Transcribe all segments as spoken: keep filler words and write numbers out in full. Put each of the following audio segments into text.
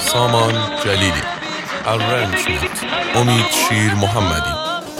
سامان جلیلی. arrangement امید شیر محمدی.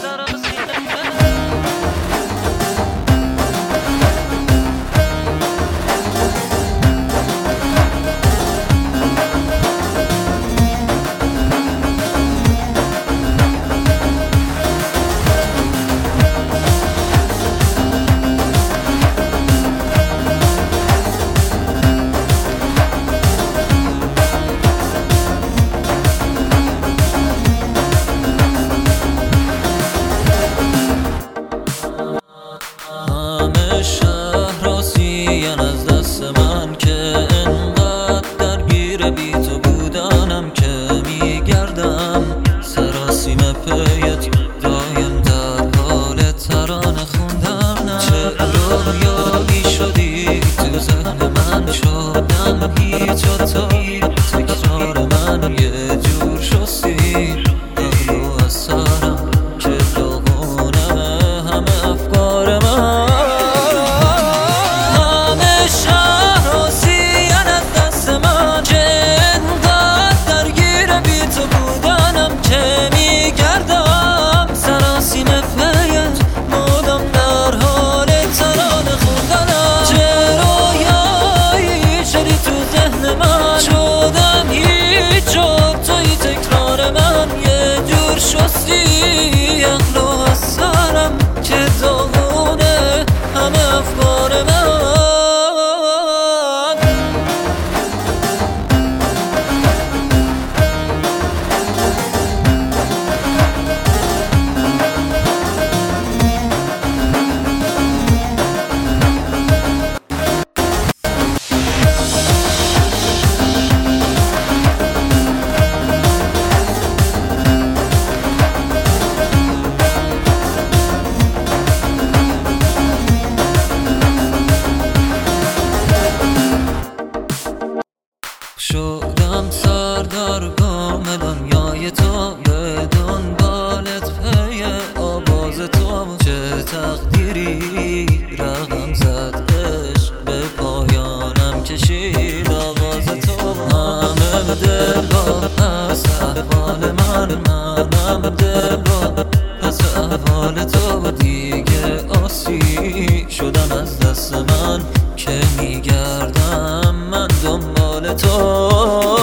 شدم سردار گام دنیای تو، به دنبالت پی آواز تو. چه تقدیری رقم زد عشق، به پایانم کشید آواز تو. همه دلها پس احوال من، منم دلها پس احوال تو. دیگه آسی شدن از دست من، که میگردم من دنبال تو.